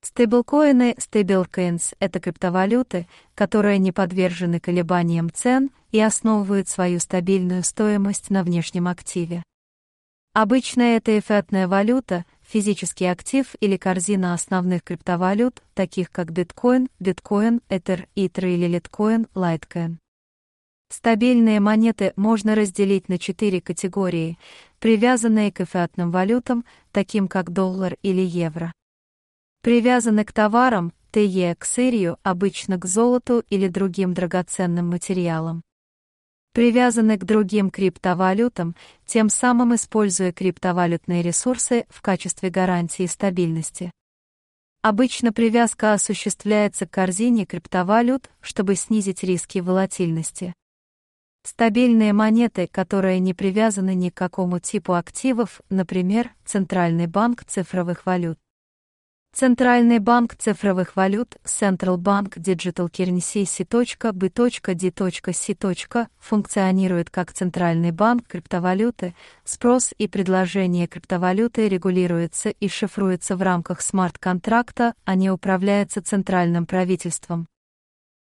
Стейблкоины, stablecoins — это криптовалюты, которые не подвержены колебаниям цен и основывают свою стабильную стоимость на внешнем активе. Обычно это эфиатная валюта, физический актив или корзина основных криптовалют, таких как биткоин, Ether или Litecoin, Litecoin. Стабильные монеты можно разделить на 4 категории, привязанные к эфиатным валютам, таким как доллар или евро. Привязаны к товарам, к сырью, обычно к золоту или другим драгоценным материалам. Привязаны к другим криптовалютам, тем самым используя криптовалютные ресурсы в качестве гарантии стабильности. Обычно привязка осуществляется к корзине криптовалют, чтобы снизить риски волатильности. Стабильные монеты, которые не привязаны ни к какому типу активов, например, Центральный банк цифровых валют. Центральный банк цифровых валют Central Bank Digital Currency C.B.D.C. функционирует как центральный банк криптовалюты. Спрос и предложение криптовалюты регулируется и шифруется в рамках смарт-контракта, а не управляется центральным правительством.